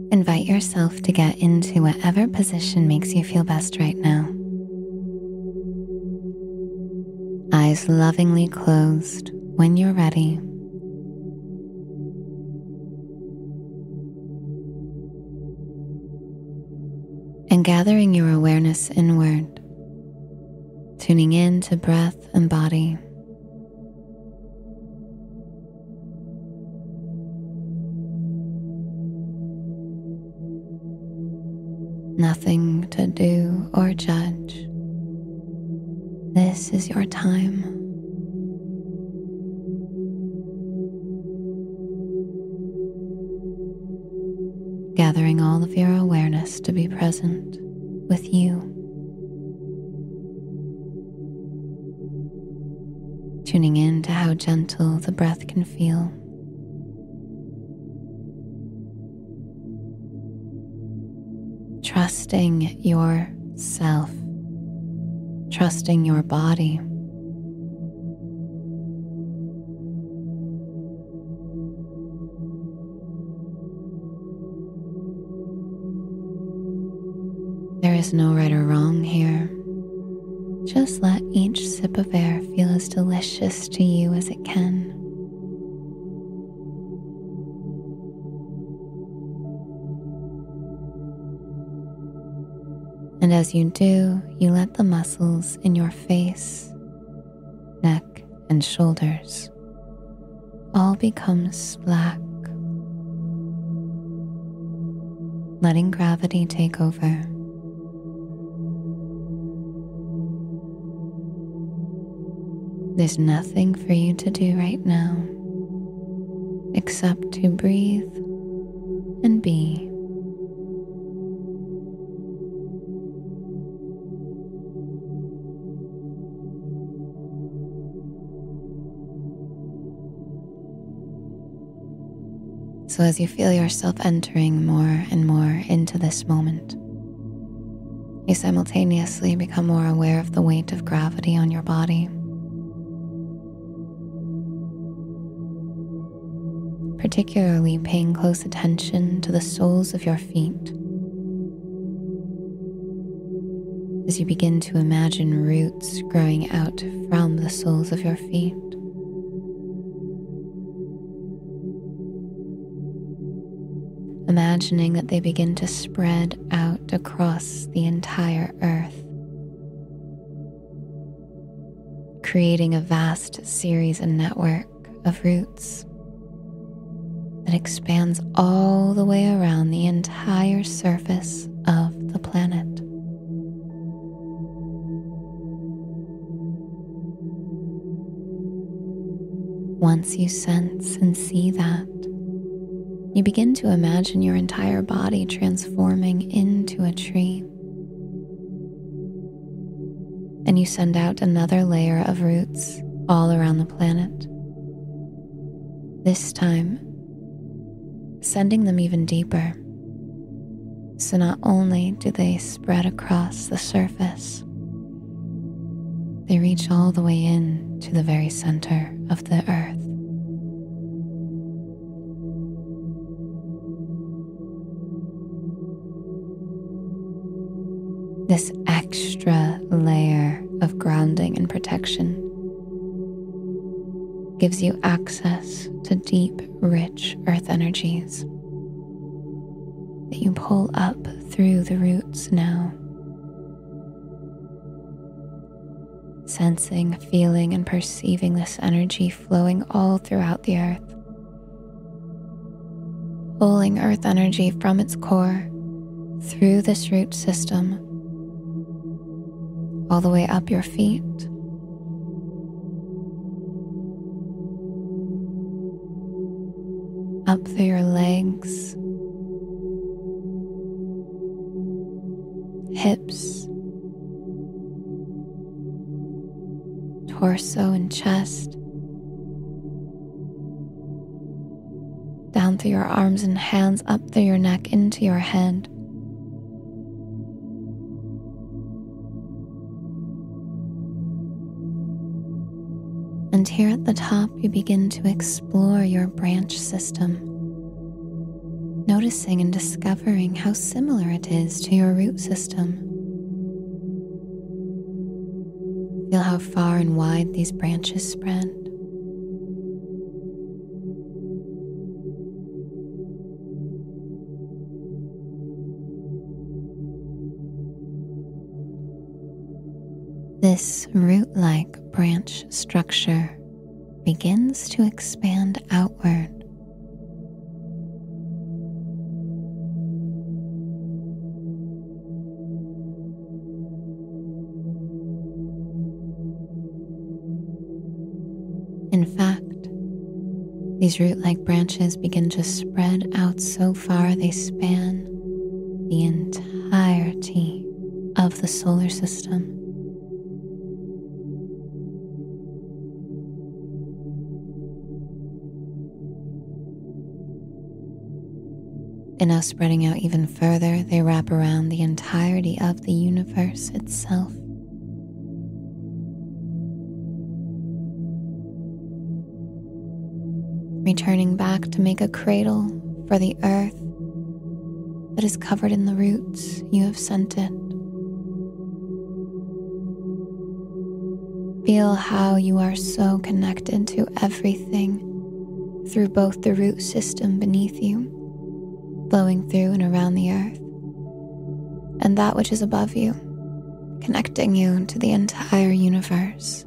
Invite yourself to get into whatever position makes you feel best right now. Eyes lovingly closed when you're ready. And gathering your awareness inward, tuning in to breath and body. Nothing to do or judge. This is your time. Gathering all of your awareness to be present with you. Tuning in to how gentle the breath can feel. Trusting yourself, trusting your body. There is no right or wrong here. Just let each sip of air feel as delicious to you as it can. And as you do, you let the muscles in your face, neck, and shoulders all become slack, letting gravity take over. There's nothing for you to do right now except to breathe and be. So as you feel yourself entering more and more into this moment, you simultaneously become more aware of the weight of gravity on your body. Particularly paying close attention to the soles of your feet as you begin to imagine roots growing out from the soles of your feet. Imagining that they begin to spread out across the entire earth, creating a vast series and network of roots that expands all the way around the entire surface of the planet. Once you sense and see that, you begin to imagine your entire body transforming into a tree. And you send out another layer of roots all around the planet. This time, sending them even deeper. So not only do they spread across the surface, they reach all the way in to the very center of the earth. This extra layer of grounding and protection gives you access to deep, rich earth energies that you pull up through the roots now. Sensing, feeling, and perceiving this energy flowing all throughout the earth. Pulling earth energy from its core through this root system all the way up your feet, up through your legs, hips, torso and chest, down through your arms and hands, up through your neck, into your head. And here at the top, you begin to explore your branch system, noticing and discovering how similar it is to your root system. Feel how far and wide these branches spread. This root-like branch structure begins to expand outward. In fact, these root-like branches begin to spread out so far they span the entirety of the solar system. And now spreading out even further, they wrap around the entirety of the universe itself. Returning back to make a cradle for the earth that is covered in the roots you have sent it. Feel how you are so connected to everything through both the root system beneath you, flowing through and around the earth, and that which is above you, connecting you to the entire universe.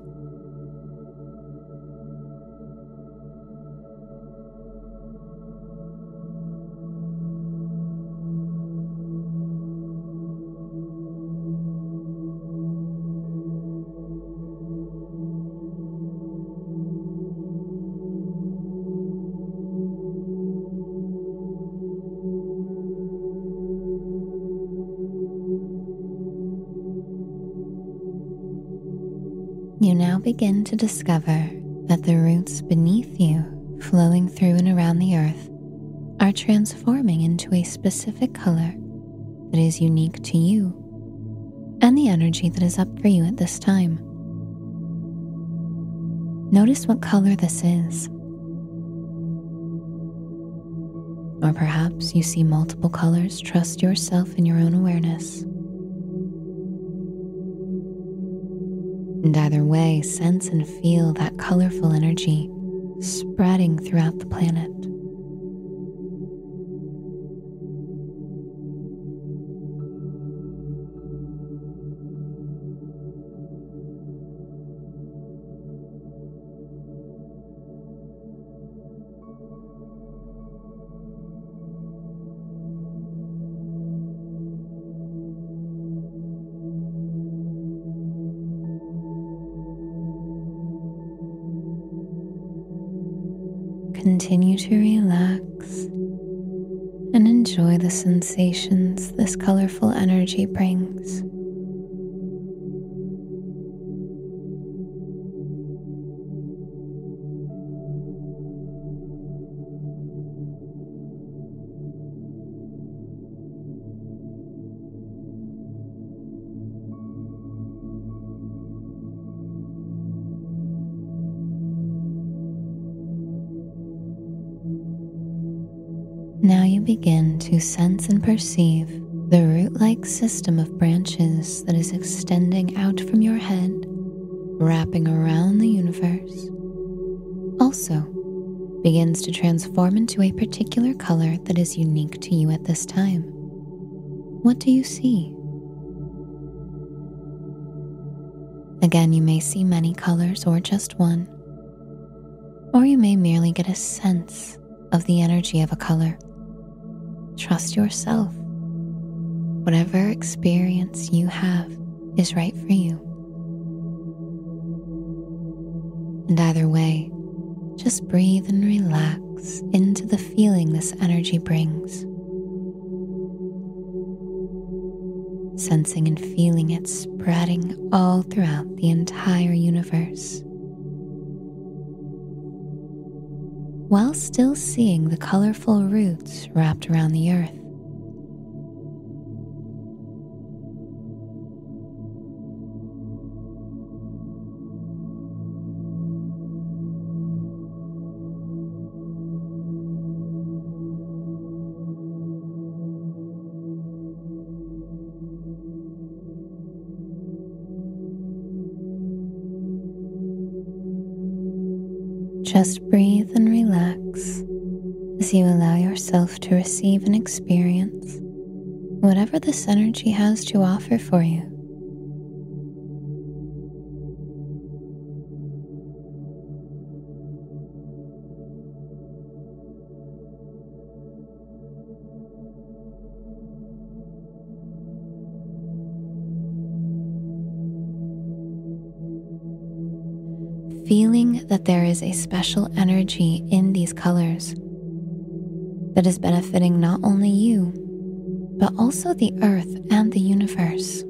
You now begin to discover that the roots beneath you, flowing through and around the earth, are transforming into a specific color that is unique to you and the energy that is up for you at this time. Notice what color this is. Or perhaps you see multiple colors. Trust yourself in your own awareness. And either way, sense and feel that colorful energy spreading throughout the planet. Continue to relax and enjoy the sensations this colorful energy brings. Now you begin to sense and perceive the root-like system of branches that is extending out from your head, wrapping around the universe. Also begins to transform into a particular color that is unique to you at this time. What do you see? Again, you may see many colors or just one, or you may merely get a sense of the energy of a color. Trust yourself. Whatever experience you have is right for you. And either way, just breathe and relax into the feeling this energy brings. Sensing and feeling it spreading all throughout the entire universe, while still seeing the colorful roots wrapped around the earth. Just breathe and relax as you allow yourself to receive and experience whatever this energy has to offer for you. Feeling that there is a special energy in these colors that is benefiting not only you, but also the earth and the universe.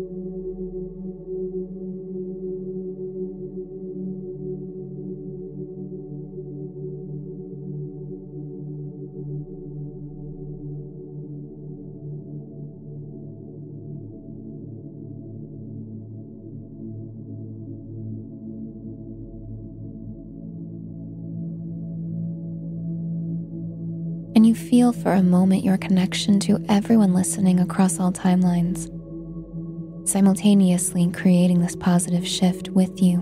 And you feel for a moment your connection to everyone listening across all timelines, simultaneously creating this positive shift with you.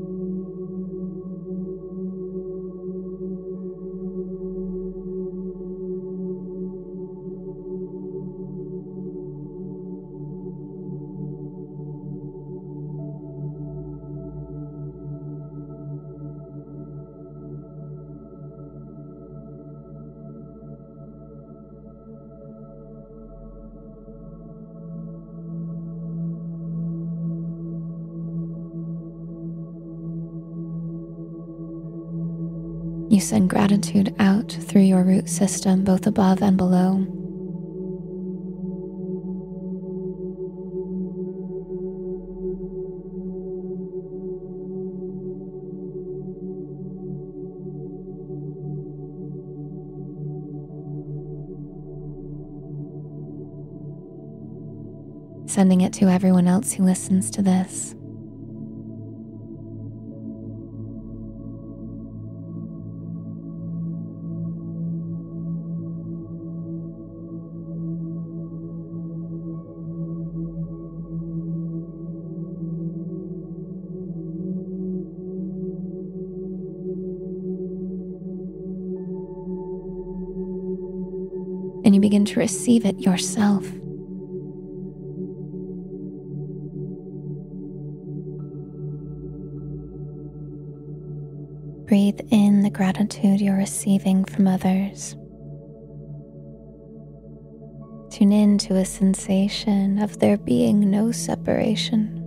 You send gratitude out through your root system, both above and below. Sending it to everyone else who listens to this. And you begin to receive it yourself. Breathe in the gratitude you're receiving from others. Tune in to a sensation of there being no separation.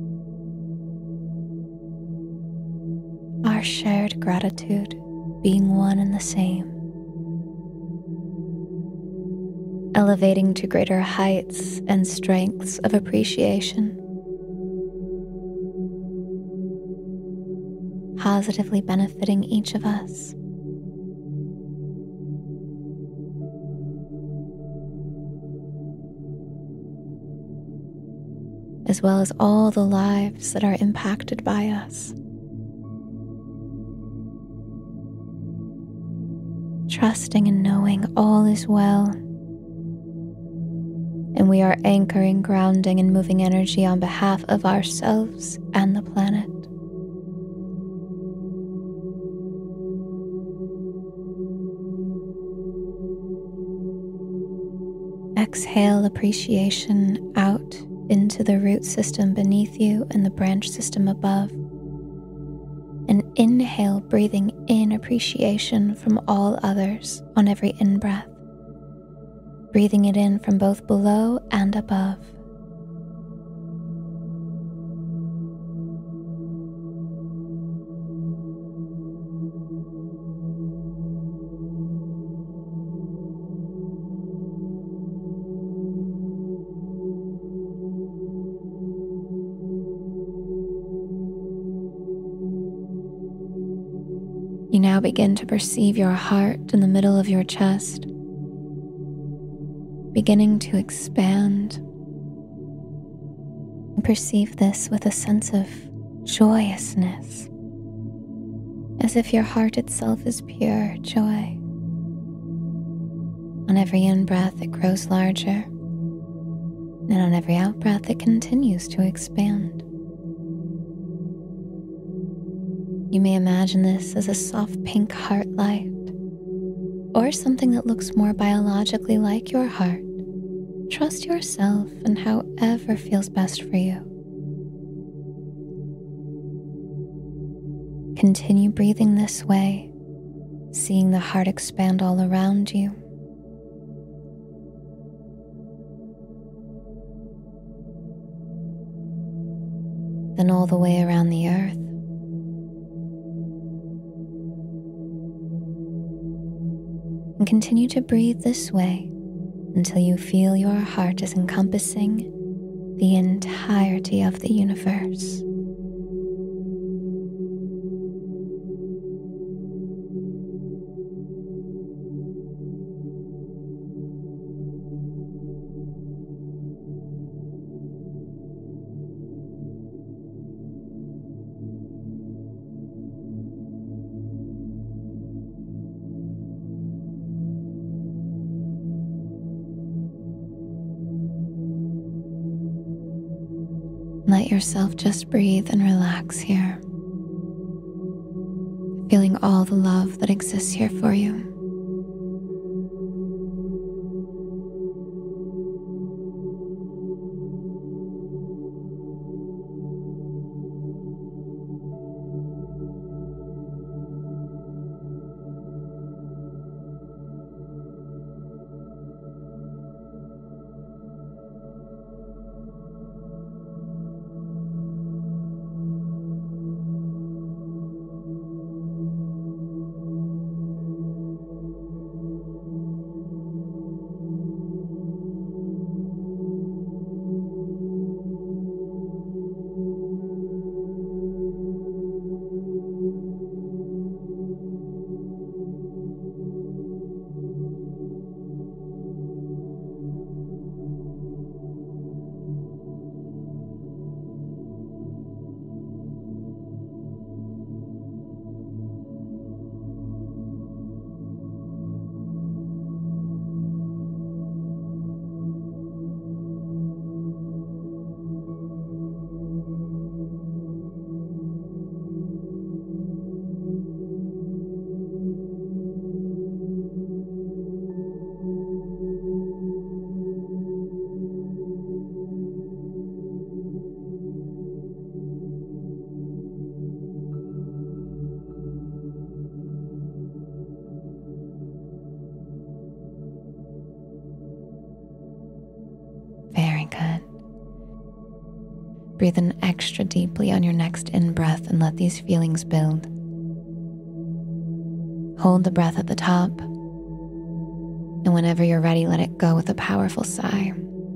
Our shared gratitude being one and the same. Elevating to greater heights and strengths of appreciation. Positively benefiting each of us. As well as all the lives that are impacted by us. Trusting and knowing all is well. And we are anchoring, grounding, and moving energy on behalf of ourselves and the planet. Exhale appreciation out into the root system beneath you and the branch system above. And inhale, breathing in appreciation from all others on every in-breath. Breathing it in from both below and above. You now begin to perceive your heart in the middle of your chest, beginning to expand. And perceive this with a sense of joyousness, as if your heart itself is pure joy. On every in-breath, it grows larger, and on every out-breath, it continues to expand. You may imagine this as a soft pink heart light, or something that looks more biologically like your heart. Trust yourself and however feels best for you. Continue breathing this way, seeing the heart expand all around you. Then all the way around the earth. And continue to breathe this way until you feel your heart is encompassing the entirety of the universe. Let yourself just breathe and relax here, feeling all the love that exists here for you. Very good. Breathe in extra deeply on your next in-breath and let these feelings build. Hold the breath at the top, and whenever you're ready, let it go with a powerful sigh.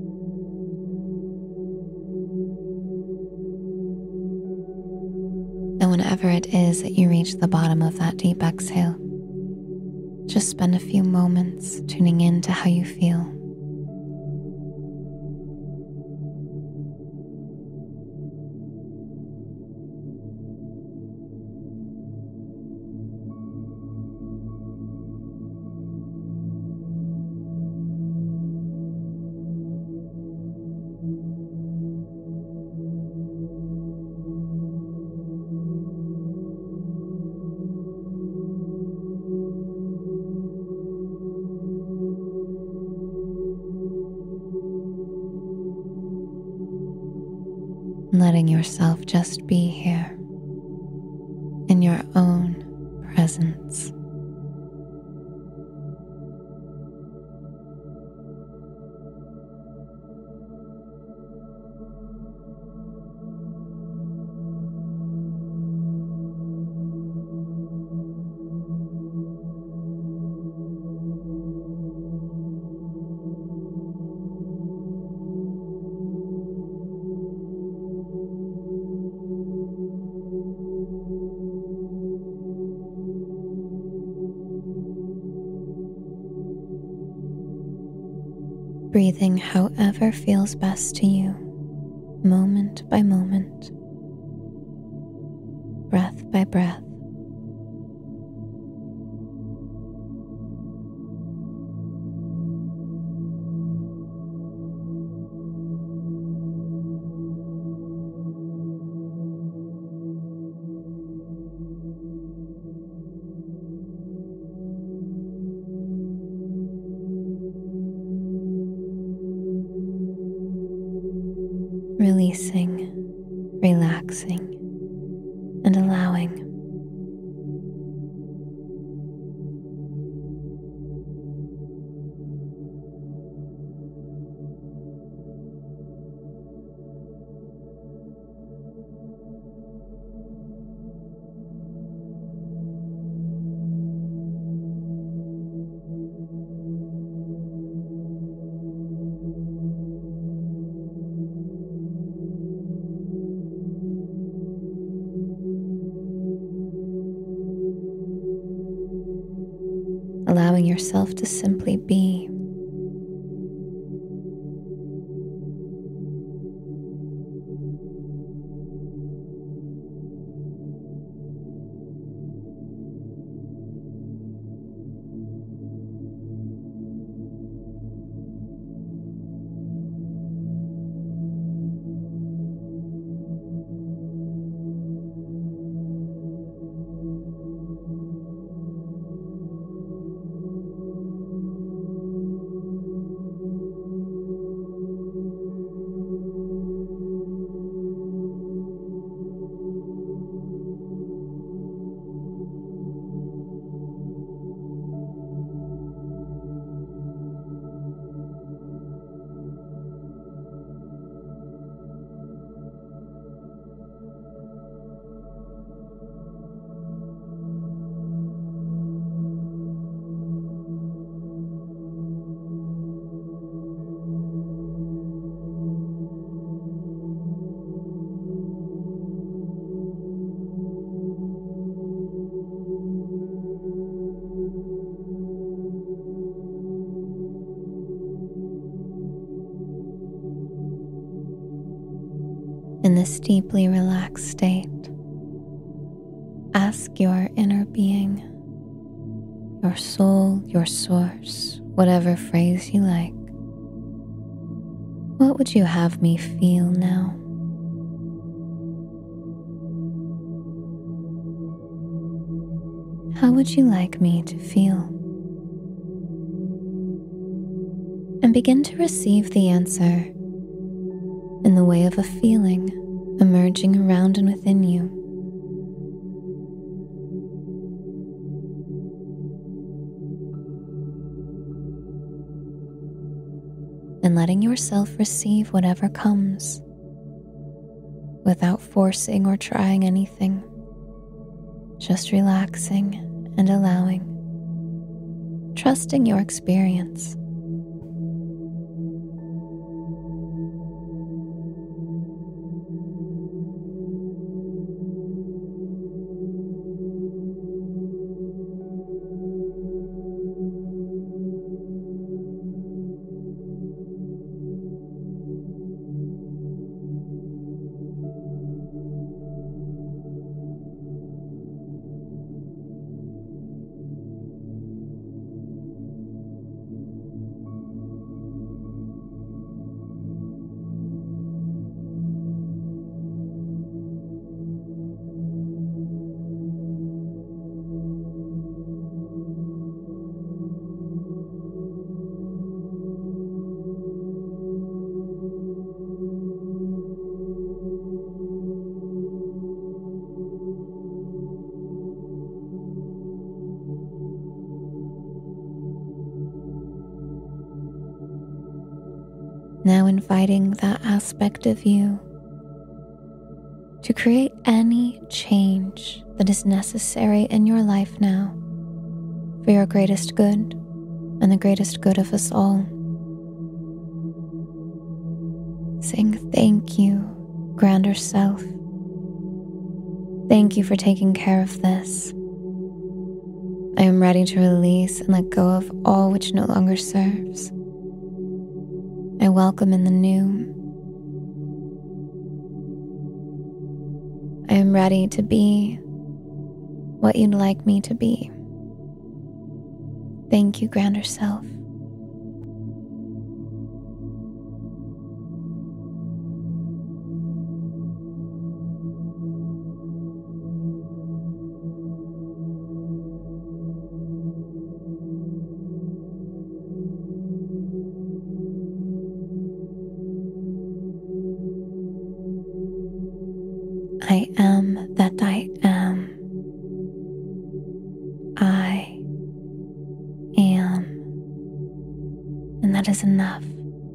And whenever it is that you reach the bottom of that deep exhale, just spend a few moments tuning in to how you feel. Letting yourself just be here in your own presence. Breathing however feels best to you, moment by moment, breath by breath. releasing, relaxing, and allowing. Allowing yourself to simply be. In this deeply relaxed state, ask your inner being, your soul, your source, whatever phrase you like, what would you have me feel now? How would you like me to feel? And begin to receive the answer in the way of a feeling emerging around and within you. And letting yourself receive whatever comes without forcing or trying anything, just relaxing and allowing, trusting your experience. Now inviting that aspect of you to create any change that is necessary in your life now for your greatest good and the greatest good of us all. Saying thank you, grander self. Thank you for taking care of this. I am ready to release and let go of all which no longer serves. I welcome in the new. I am ready to be what you'd like me to be. Thank you, grander self. I am that I am. I am. And that is enough.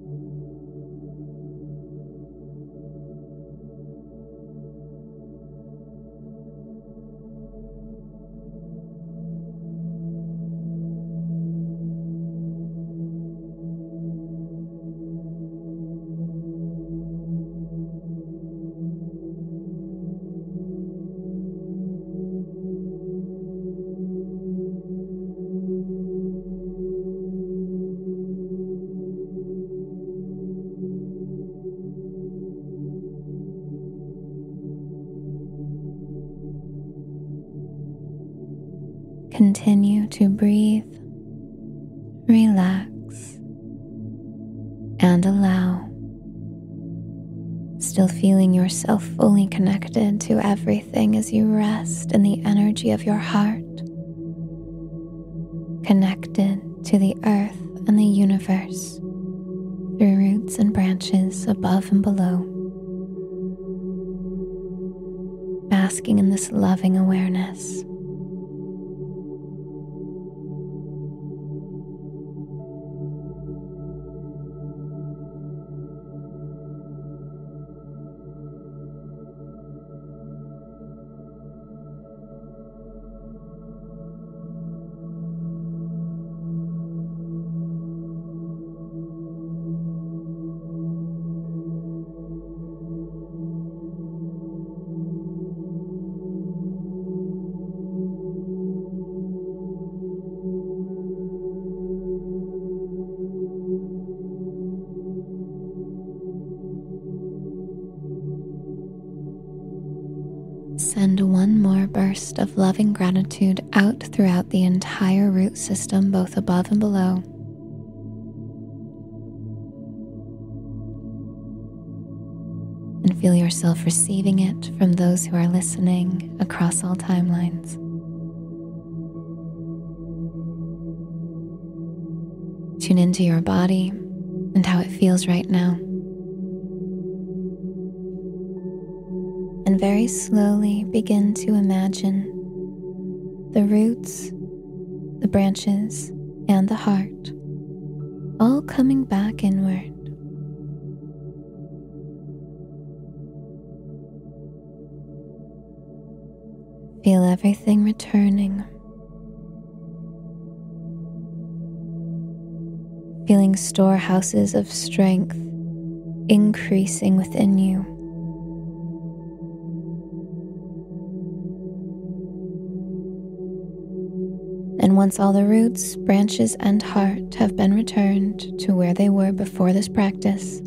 Continue to breathe, relax, and allow, still feeling yourself fully connected to everything as you rest in the energy of your heart, connected to the earth and the universe through roots and branches above and below, basking in this loving awareness. Send one more burst of loving gratitude out throughout the entire root system, both above and below. And feel yourself receiving it from those who are listening across all timelines. Tune into your body and how it feels right now. And very slowly begin to imagine the roots, the branches, and the heart all coming back inward. Feel everything returning. Feeling storehouses of strength increasing within you. And once all the roots, branches, and heart have been returned to where they were before this practice,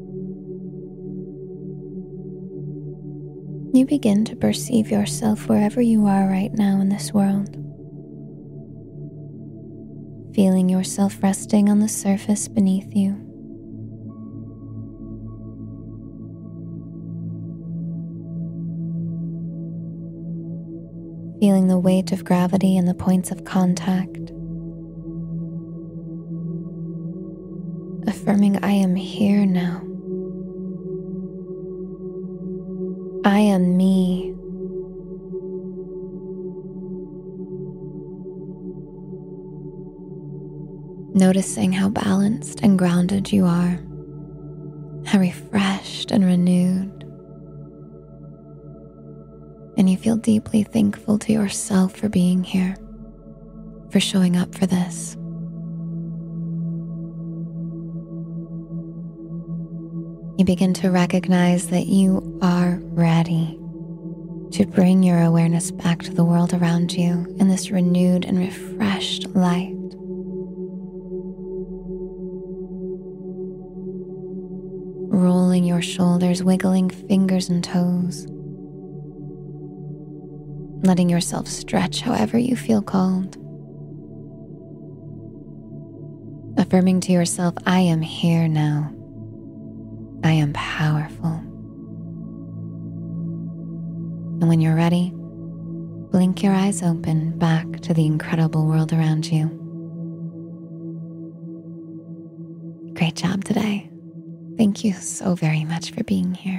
you begin to perceive yourself wherever you are right now in this world. Feeling yourself resting on the surface beneath you. Feeling the weight of gravity and the points of contact. Affirming, I am here now. I am me. Noticing how balanced and grounded you are, how refreshed and renewed. And you feel deeply thankful to yourself for being here, for showing up for this. You begin to recognize that you are ready to bring your awareness back to the world around you in this renewed and refreshed light. Rolling your shoulders, wiggling fingers and toes. Letting yourself stretch however you feel called. Affirming to yourself, I am here now. I am powerful. And when you're ready, blink your eyes open back to the incredible world around you. Great job today. Thank you so very much for being here.